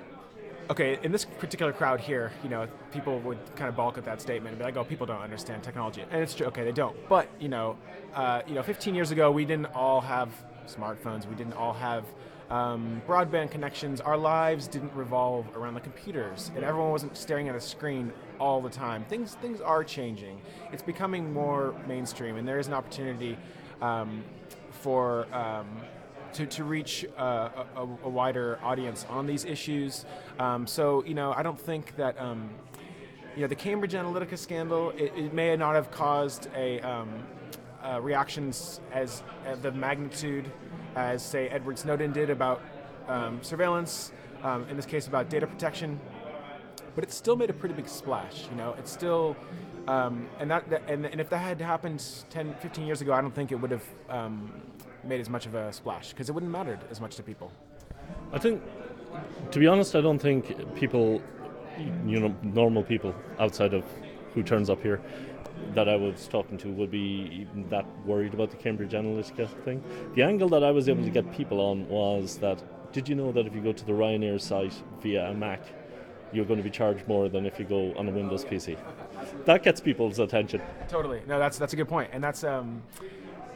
okay, in this particular crowd here, you know, people would kind of balk at that statement and be like, oh, people don't understand technology. And it's true, okay, they don't. But, you know, uh, you know, fifteen years ago, we didn't all have smartphones. We didn't all have Um, broadband connections. Our lives didn't revolve around the computers, and everyone wasn't staring at a screen all the time. Things things are changing. It's becoming more mainstream, and there is an opportunity um, for um, to to reach uh, a, a wider audience on these issues. Um, so you know, I don't think that um, you know the Cambridge Analytica scandal. It, it may not have caused a um, uh, reactions as uh, the magnitude as, say, Edward Snowden did about um, surveillance, um, in this case about data protection, but it still made a pretty big splash, you know, it's still, um, and that, that and, and if that had happened ten, fifteen years ago, I don't think it would have um, made as much of a splash, because it wouldn't have mattered as much to people. I think, to be honest, I don't think people, you know, normal people outside of who turns up here, that I was talking to would be even that worried about the Cambridge Analytica thing. The angle that I was able to get people on was that, did you know that if you go to the Ryanair site via a Mac, you're going to be charged more than if you go on a Windows P C? That gets people's attention. Totally. No, that's that's a good point. And that's, um,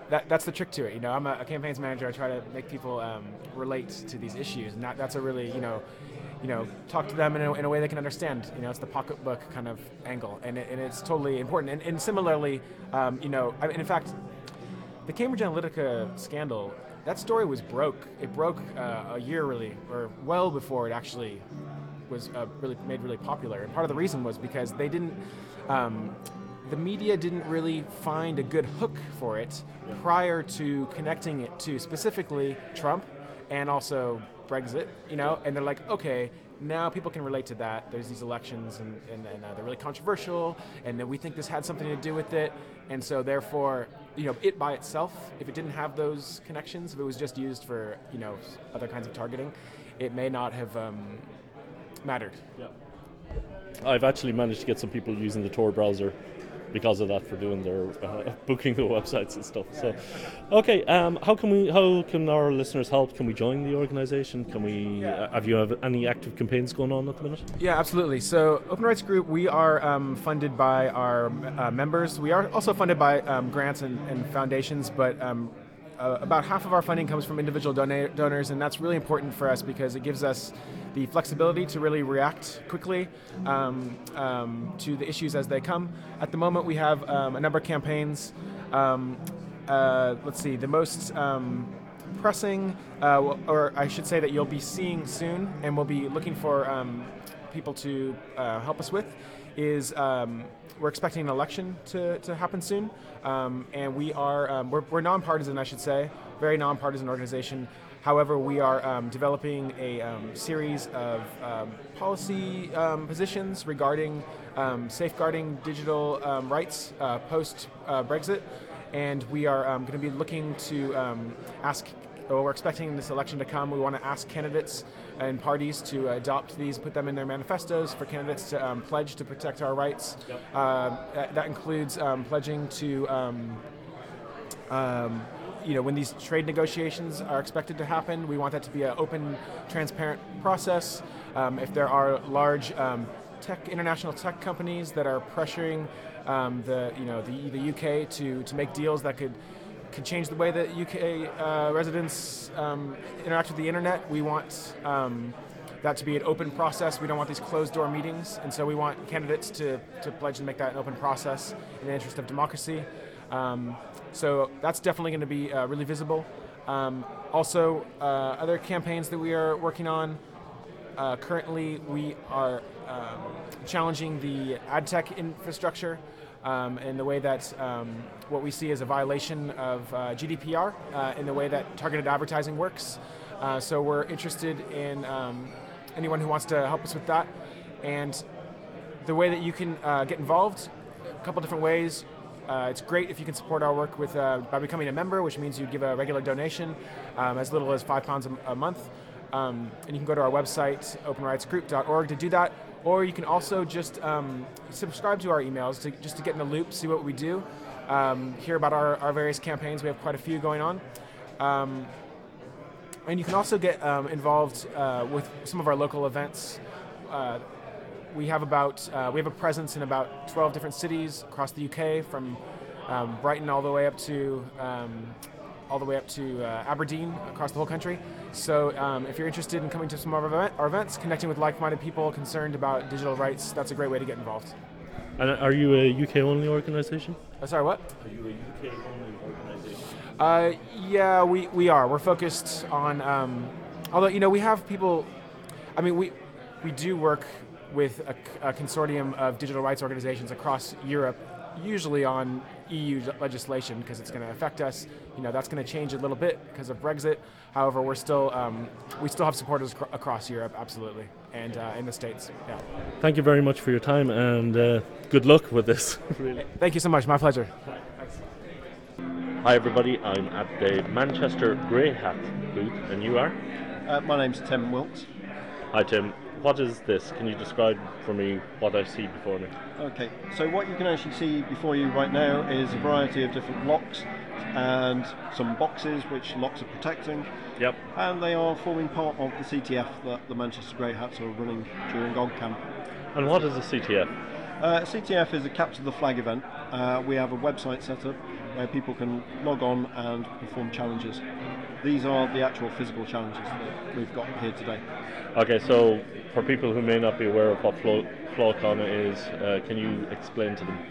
that, that's the trick to it. You know, I'm a, a campaigns manager. I try to make people um, relate to these issues, and that, that's a really, you know, you know, talk to them in a, in a way they can understand. You know, it's the pocketbook kind of angle, and, it, and it's totally important. And, and similarly, um, you know, I mean, in fact, the Cambridge Analytica scandal, that story was broke. It broke uh, a year really, or well before it actually was uh, really made really popular. And part of the reason was because they didn't, um, the media didn't really find a good hook for it prior to connecting it to specifically Trump and also Brexit, you know, and they're like, okay, now people can relate to that. There's these elections, and, and, and uh, they're really controversial, and then we think this had something to do with it, and so therefore, you know, it by itself, if it didn't have those connections, if it was just used for, you know, other kinds of targeting, it may not have um, mattered. Yeah. I've actually managed to get some people using the Tor browser because of that for doing their uh, booking the websites and stuff. So, okay, um, how can we? How can our listeners help? Can we join the organisation? Can we? Uh, have you have any active campaigns going on at the minute? Yeah, absolutely. So, Open Rights Group, we are um, funded by our uh, members. We are also funded by um, grants and, and foundations, but. Um, Uh, about half of our funding comes from individual dona- donors, and that's really important for us because it gives us the flexibility to really react quickly um, um, to the issues as they come. At the moment, we have um, a number of campaigns. Um, uh, let's see, the most um, pressing, uh, or I should say that you'll be seeing soon, and we'll be looking for um, people to uh, help us with, is um, we're expecting an election to, to happen soon, um, and we are um, we're, we're nonpartisan, I should say, very nonpartisan organization. However, we are um, developing a um, series of um, policy um, positions regarding um, safeguarding digital um, rights uh, post uh, Brexit, and we are um, going to be looking to um, ask. Well, we're expecting this election to come. We want to ask candidates and parties to adopt these, put them in their manifestos for candidates to um, pledge to protect our rights. Yep. Uh, that, that includes um, pledging to, um, um, you know, when these trade negotiations are expected to happen, we want that to be an open, transparent process. Um, if there are large um, tech, international tech companies that are pressuring um, the, you know, the, the U K to to make deals that could. could change the way that U K uh, residents um, interact with the internet. We want um, that to be an open process. We don't want these closed-door meetings, and so we want candidates to, to pledge and make that an open process in the interest of democracy. Um, so that's definitely going to be uh, really visible. Um, also, uh, other campaigns that we are working on. Uh, currently, we are um, challenging the ad tech infrastructure. Um, in the way that um, what we see as a violation of uh, G D P R uh, in the way that targeted advertising works. Uh, so we're interested in um, anyone who wants to help us with that. And the way that you can uh, get involved, a couple different ways. Uh, it's great if you can support our work with uh, by becoming a member, which means you give a regular donation, um, as little as five pounds a, a month. Um, and you can go to our website, open rights group dot org, to do that. Or you can also just um, subscribe to our emails to, just to get in the loop, see what we do, um, hear about our, our various campaigns. We have quite a few going on. Um, and you can also get um, involved uh, with some of our local events. Uh, we have about uh, we have a presence in about twelve different cities across the U K, from um, Brighton all the way up to um, all the way up to uh, Aberdeen, across the whole country. So um, if you're interested in coming to some of our, event, our events, connecting with like-minded people concerned about digital rights, that's a great way to get involved. And are you a U K-only organisation? Uh, sorry, what? Are you a U K-only organisation? Uh, yeah, we, we are. We're focused on, um, although, you know, we have people, I mean, we we do work with a, a consortium of digital rights organizations across Europe, usually on E U legislation, because it's going to affect us. You know, that's going to change a little bit because of Brexit. However, we're still um, we still have supporters cr- across Europe, absolutely, and uh, in the States. Yeah. Thank you very much for your time, and uh, good luck with this. Really. Thank you so much. My pleasure. Thanks. Hi everybody. I'm at the Manchester Grey Hat booth, and you are? Uh, my name's Tim Wilkes. Hi Tim. What is this? Can you describe for me what I see before me? Okay, so what you can actually see before you right now is a variety of different locks and some boxes which locks are protecting. Yep. And they are forming part of the C T F that the Manchester Grey Hats are running during OggCamp. And what is a C T F? Uh, C T F is a Capture the Flag event. Uh, we have a website set up. where people can log on and perform challenges. These are the actual physical challenges that we've got here today. Okay, so for people who may not be aware of what Flo- FlowCon is, uh, can you explain to them?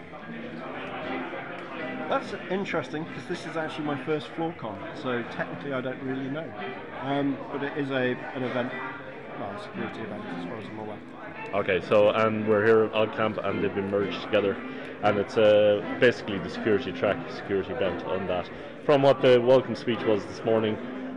That's interesting because this is actually my first FlowCon, so technically I don't really know. Um, but it is a an event, well, a security event as far as I'm aware. Okay, so and we're here at OddCamp and they've been merged together, and it's uh, basically the security track, security event on that. From what the welcome speech was this morning,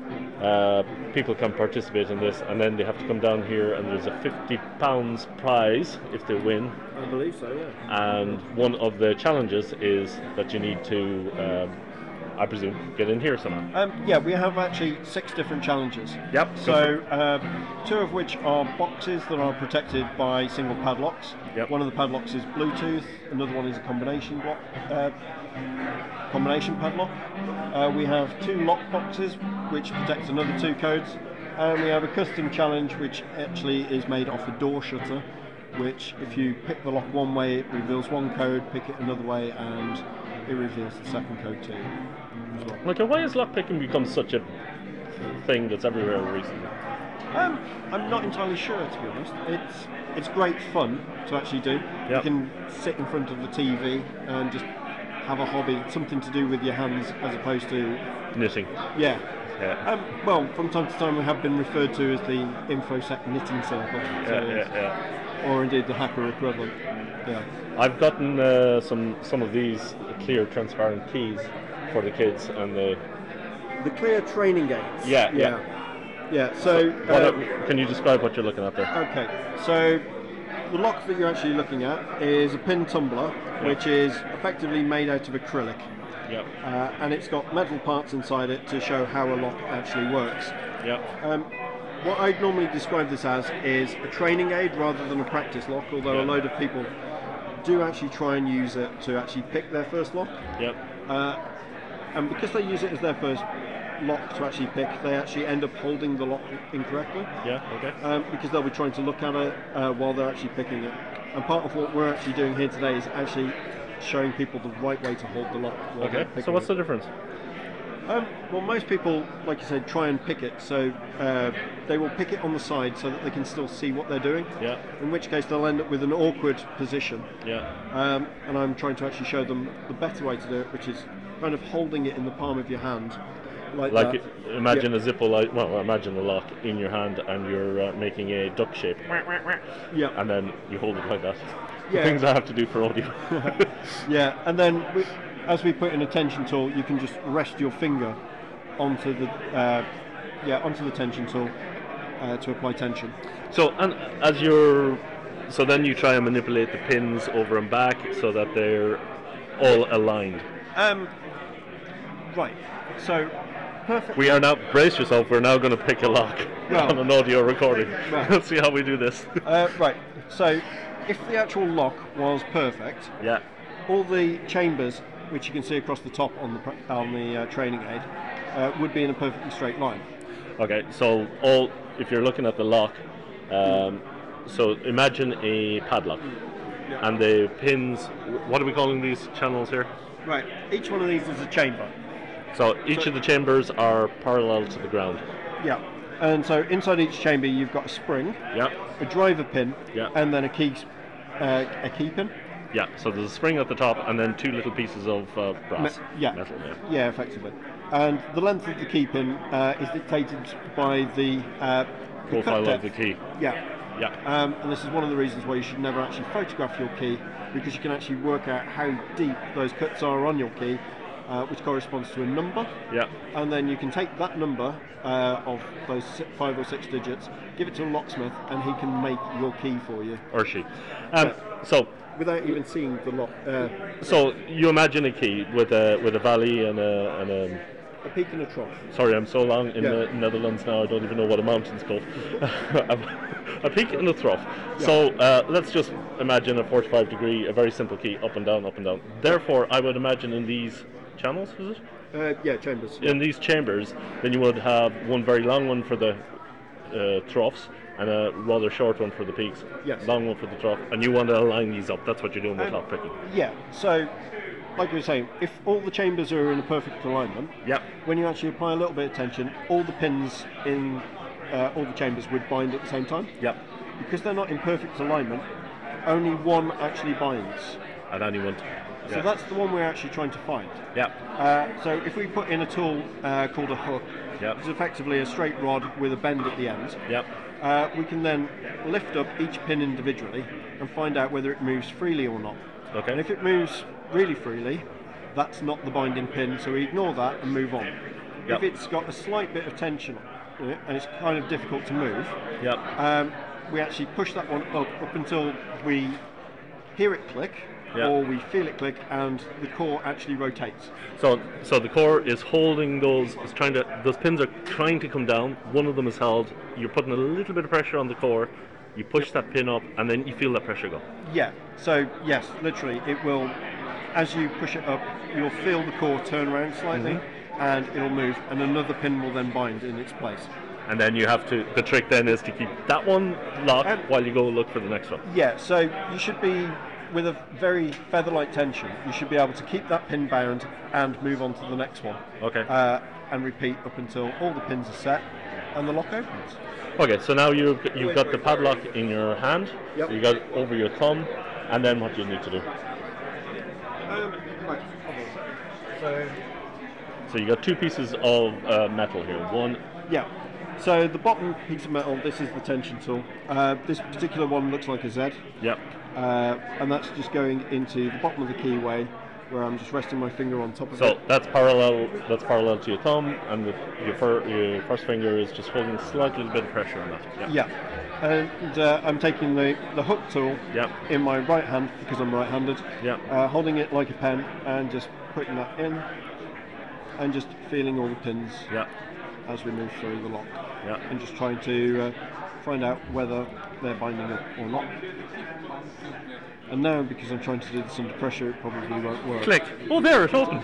uh, people can participate in this, and then they have to come down here, and there's a fifty pounds prize if they win. I believe so, yeah. And one of the challenges is that you need to, um, I presume, get in here somehow. Um, yeah, we have actually six different challenges. Yep. So, um, two of which are boxes that are protected by single padlocks. Yep. One of the padlocks is Bluetooth, another one is a combination block, uh, combination padlock. Uh, we have two lock boxes, which protects another two codes. And we have a custom challenge, which actually is made off a door shutter, which if you pick the lock one way, it reveals one code, pick it another way, and it reveals the second code to you as well. Okay, why has lockpicking become such a thing that's everywhere recently? Um, I'm not entirely sure, to be honest. It's it's great fun to actually do. Yep. You can sit in front of the T V and just have a hobby, something to do with your hands as opposed to Knitting. yeah. Yeah. Um, well, from time to time we have been referred to as the InfoSec knitting circle, so Yeah, yeah, yeah. or indeed the hacker equivalent. Yeah. I've gotten uh, some some of these clear, transparent keys for the kids, and the The clear training aids. Yeah, yeah, yeah. So, what uh, are- can you describe what you're looking at there? okay, so the lock that you're actually looking at is a pin tumbler, which is effectively made out of acrylic, Yep. uh, and it's got metal parts inside it to show how a lock actually works. Yep. Um, what I'd normally describe this as is a training aid rather than a practice lock, although Yeah. a load of people do actually try and use it to actually pick their first lock. Yep. Uh, and because they use it as their first lock to actually pick, they actually end up holding the lock incorrectly, Yeah. Okay. um, because they'll be trying to look at it uh, while they're actually picking it. And part of what we're actually doing here today is actually showing people the right way to hold the lock while they're Okay. picking So what's it. the difference? Um, well, most people, like you said, try and pick it, so uh, they will pick it on the side so that they can still see what they're doing. Yeah. In which case, they'll end up with an awkward position. Yeah. Um, and I'm trying to actually show them the better way to do it, which is kind of holding it in the palm of your hand, like, Like that. it, imagine a Zippo light. Well, imagine a lock in your hand, and you're uh, making a duck shape, Yeah, and then you hold it like that. The Yeah. things I have to do for audio. yeah. And then we, as we put in a tension tool, you can just rest your finger onto the uh, yeah onto the tension tool uh, to apply tension. So, and as you're, so then you try and manipulate the pins over and back so that they're all aligned. Um, right. So perfect. We are now, brace yourself, we're now going to pick a lock Well- on an audio recording. Right. Let's see how we do this. Uh, right. So if the actual lock was perfect, Yeah. all the chambers, which you can see across the top on the pr- on the uh, training aid, uh, would be in a perfectly straight line. Okay, so all, if you're looking at the lock, um, so imagine a padlock, and the pins, what are we calling these channels here? Right. Each one of these is a chamber. So each of the chambers are parallel to the ground. Yeah. And so inside each chamber, you've got a spring, Yeah. a driver pin, Yeah. and then a key, uh, a key pin. Yeah, so there's a spring at the top and then two little pieces of uh, brass. Me- yeah. Metal, yeah. Yeah, effectively. And the length of the key pin uh, is dictated by the, uh, the cut Profile of depth. the key. Yeah. Yeah. Um, and this is one of the reasons why you should never actually photograph your key, because you can actually work out how deep those cuts are on your key, uh, which corresponds to a number. Yeah. And then you can take that number uh, of those si- five or six digits, give it to a locksmith, and he can make your key for you Or she. Um, so without even seeing the lock. Uh, so you imagine a key with a with a valley and a and a a peak and a trough. sorry, I'm so long in Yeah. the Netherlands now I don't even know what a mountain's called. A peak and a trough. So uh, let's just imagine a forty-five degree, a very simple key, up and down, up and down. Therefore, I would imagine in these channels, is it? Uh, yeah, chambers. In these chambers, then you would have one very long one for the uh, troughs and a rather short one for the peaks. Yes. Long one for the trough, and you want to align these up. That's what you're doing with Um, lock picking. Yeah, so like you were saying, if all the chambers are in a perfect alignment, Yep. when you actually apply a little bit of tension, all the pins in uh, all the chambers would bind at the same time. Yep. Because they're not in perfect alignment, only one actually binds. At any one. So Yeah. that's the one we're actually trying to find. Yep. Uh, so if we put in a tool uh, called a hook, Yep. which is effectively a straight rod with a bend at the end, Yep. uh, we can then lift up each pin individually and find out whether it moves freely or not. Okay. And if it moves really freely, that's not the binding pin, so we ignore that and move on. Yep. If it's got a slight bit of tension in it and it's kind of difficult to move, Yep. um, we actually push that one up, up until we hear it click, Yeah. or we feel it click, and the core actually rotates. So, so the core is holding those, is trying to, those pins are trying to come down. One of them is held. You're putting a little bit of pressure on the core. You push that pin up, and then you feel that pressure go. Yeah, so yes, literally, it will, as you push it up, you'll feel the core turn around slightly, Mm-hmm. and it'll move, and another pin will then bind in its place. And then you have to, the trick then is to keep that one locked Um, while you go look for the next one. Yeah, so you should be, with a very feather-like tension, you should be able to keep that pin bound and move on to the next one. Okay. Uh, and repeat up until all the pins are set and the lock opens. Okay, so now you've, you've got the padlock in your hand, Yep. you got it over your thumb, and then what do you need to do? Um, right, hold on. So, So you got two pieces of uh, metal here. One, yeah. So the bottom piece of metal, this is the tension tool. Uh, this particular one looks like a Z. yep, Uh, and that's just going into the bottom of the keyway, where I'm just resting my finger on top of so it. that's parallel. That's parallel to your thumb, and the, your, fir, your first finger is just holding a slight little bit of pressure on that. Yep. Yeah, and uh, I'm taking the, the hook tool Yep. in my right hand because I'm right-handed, Yep. uh, holding it like a pen and just putting that in, and just feeling all the pins Yep. as we move through the lock, Yep. and just trying to uh, find out whether they're binding up or not. And now, because I'm trying to do this under pressure, it probably won't work. Click. Oh, there it opened.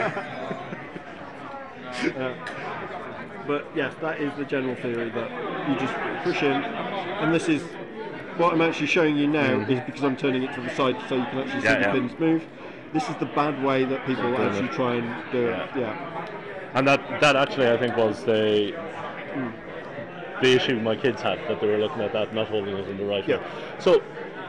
Uh, but yes, that is the general theory, that you just push in, and this is what I'm actually showing you now is because I'm turning it to the side so you can actually see Yeah, the yeah. pins move. This is the bad way that people Doing actually it. try and do it. Yeah. Yeah. And that, that actually, I think, was the the issue my kids had, that they were looking at that, not holding it in the right way. Yeah. So,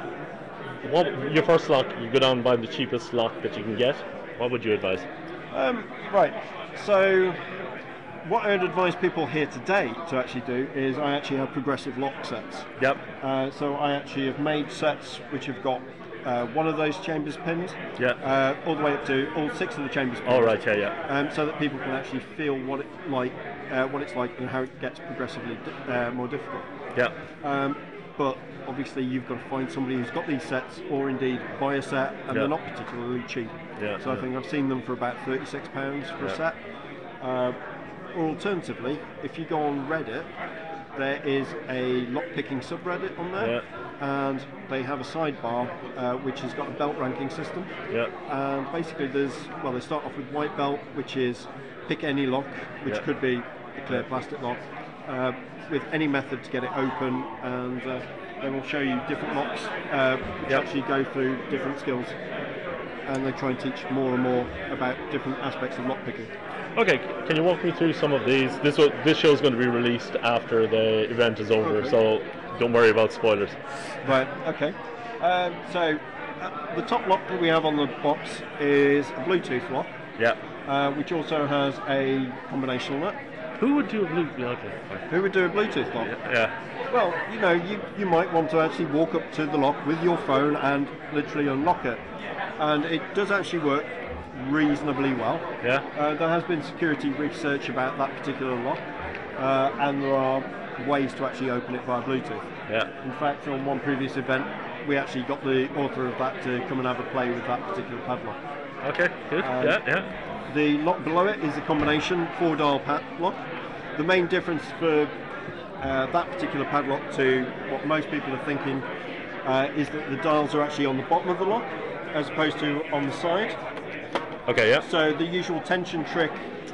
what your first lock, you go down and buy the cheapest lock that you can get. What would you advise? Um, right. So, what I would advise people here today to actually do is I actually have progressive lock sets. Yep. Uh, so I actually have made sets which have got uh, one of those chambers pinned, Yeah. uh, all the way up to all six of the chambers pinned. All right. Yeah. Yeah. Um, so that people can actually feel what it like, uh, what it's like, and how it gets progressively di- uh, more difficult. Yeah. Um, but obviously, you've got to find somebody who's got these sets, or indeed buy a set, and Yeah. they're not particularly cheap. Yeah, So I yeah. think I've seen them for about thirty-six pounds for Yeah. a set. Uh, or alternatively, if you go on Reddit, there is a lock-picking subreddit on there, and they have a sidebar uh, which has got a belt ranking system. Yeah. And basically, there's well, they start off with white belt, which is pick any lock, which Yeah. could be a clear plastic lock, uh, with any method to get it open, and uh, they will show you different locks, uh, which Yeah. actually go through different skills, and they try and teach more and more about different aspects of lock picking. Okay. c- Can you walk me through some of these? This wa- this show is going to be released after the event is over, Okay. so don't worry about spoilers. Right. Okay. Um, so uh, the top lock that we have on the box is a Bluetooth lock, Yeah. uh, which also has a combination on it. Who would do a blue? Yeah, okay. fine. Who would do a Bluetooth lock? Yeah. Well, you know, you, you might want to actually walk up to the lock with your phone and literally unlock it. And it does actually work reasonably well. Yeah. Uh, there has been security research about that particular lock, uh, and there are ways to actually open it via Bluetooth. Yeah. In fact, on one previous event, we actually got the author of that to come and have a play with that particular padlock. Okay. Good. Um, yeah. Yeah. The lock below it is a combination four dial padlock. The main difference for uh, that particular padlock to what most people are thinking uh, is that the dials are actually on the bottom of the lock as opposed to on the side. Okay. Yeah. So the usual tension trick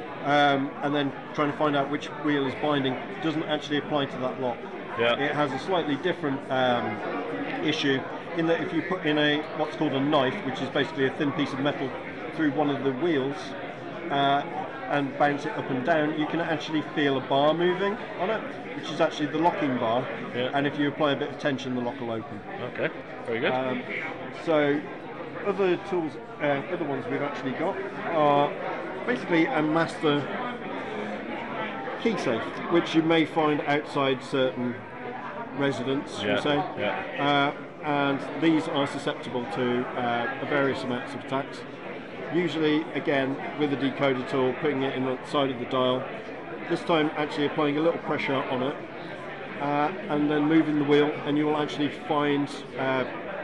um, and then trying to find out which wheel is binding doesn't actually apply to that lock. Yeah. It has a slightly different um, issue in that if you put in a what's called a knife, which is basically a thin piece of metal through one of the wheels uh, and bounce it up and down, you can actually feel a bar moving on it, which is actually the locking bar. Yeah. And if you apply a bit of tension, the lock will open. Okay, very good. Um, so other tools, uh, other ones we've actually got are basically a master key safe, which you may find outside certain residents, yeah. you say. Yeah. Uh, and these are susceptible to uh, various amounts of attacks. Usually, again, with a decoder tool, putting it in the side of the dial. This time, actually applying a little pressure on it, uh, and then moving the wheel, and you will actually find, uh,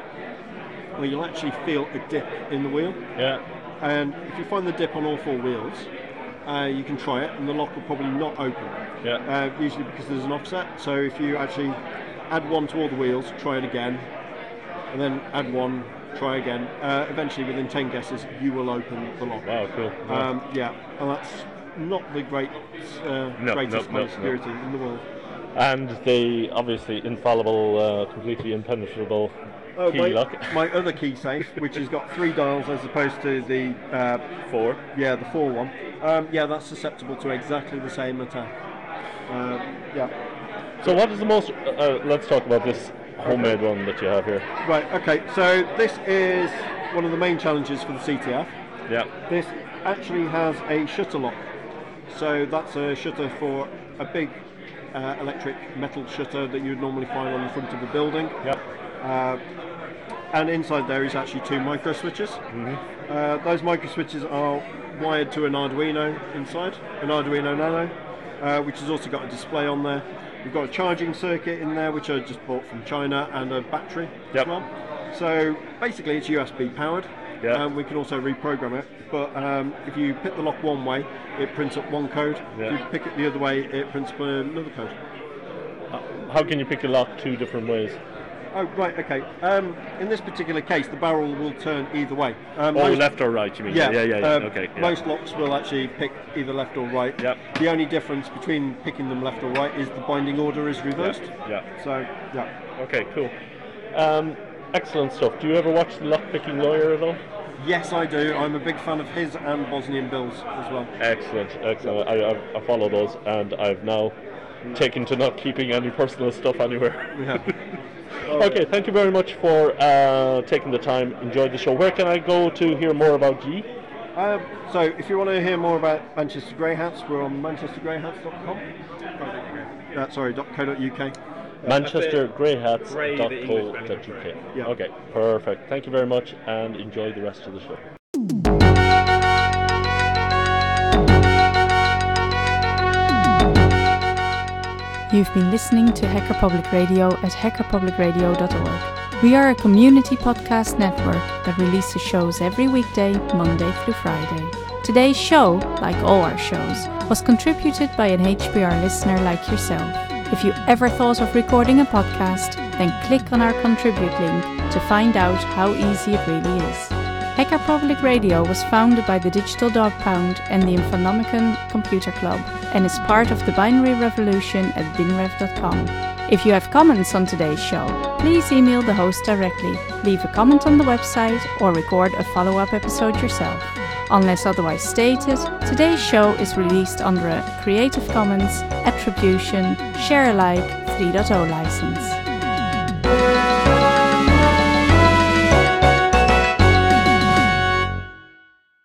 well, you'll actually feel a dip in the wheel. Yeah. And if you find the dip on all four wheels, uh, you can try it, and the lock will probably not open. Yeah. Uh, usually because there's an offset. So if you actually add one to all the wheels, try it again, and then add one, try again. Uh, eventually, within ten guesses, you will open the lock. Wow, cool. Um, yeah, and that's not the great, uh, No, greatest no, kind no, of security no. in the world. And the obviously infallible, uh, completely impenetrable Oh, key my, lock. my other key safe, which has got three dials as opposed to the uh, Four. yeah, the four one. Um, yeah, that's susceptible to exactly the same attack. Uh, yeah. So what is the most, uh, let's talk about this homemade one that you have here. Right. Okay. So this is one of the main challenges for the C T F. Yeah. This actually has a shutter lock. So that's a shutter for a big uh, electric metal shutter that you would normally find on the front of the building. Yep. Uh, and inside there is actually two micro switches. Mm-hmm. Uh, those micro switches are wired to an Arduino inside, an Arduino Nano, uh, which has also got a display on there. We've got a charging circuit in there, which I just bought from China, and a battery Yep. as well. So basically it's U S B powered. Yeah. Um, we can also reprogram it, but um, if you pick the lock one way, it prints up one code. Yeah. If you pick it the other way, it prints up another code. How can you pick a lock two different ways? Oh, right, okay. Um, in this particular case, the barrel will turn either way. Um, Oh, most- left or right, you mean? Yeah, yeah, yeah. yeah. um, okay. Yeah. Most locks will actually pick either left or right. Yep. The only difference between picking them left or right is the binding order is reversed. Yeah. So, yeah. Okay, cool. Um, excellent stuff. Do you ever watch The Lockpicking Lawyer at all? Yes, I do. I'm a big fan of his and Bosnian Bill's as well. Excellent, excellent. I, I, I follow those, and I've now taken to not keeping any personal stuff anywhere. Yeah. Okay, thank you very much for uh, taking the time. Enjoyed the show. Where can I go to hear more about G? Um, so, if you want to hear more about Manchester Grey Hats, we're on manchester grey hats dot com. Uh, sorry, .co.uk. manchester grey hats dot co Grey, the English dot spelling. U K. Yeah. Okay, perfect. Thank you very much, and enjoy the rest of the show. You've been listening to Hacker Public Radio at hacker public radio dot org. We are a community podcast network that releases shows every weekday, Monday through Friday. Today's show, like all our shows, was contributed by an H P R listener like yourself. If you ever thought of recording a podcast, then click on our contribute link to find out how easy it really is. Hacker Public Radio was founded by the Digital Dog Pound and the Infonomicon Computer Club and is part of the binary revolution at binrev dot com. If you have comments on today's show, please email the host directly, leave a comment on the website, or record a follow-up episode yourself. Unless otherwise stated, today's show is released under a Creative Commons Attribution Share Alike three point oh license.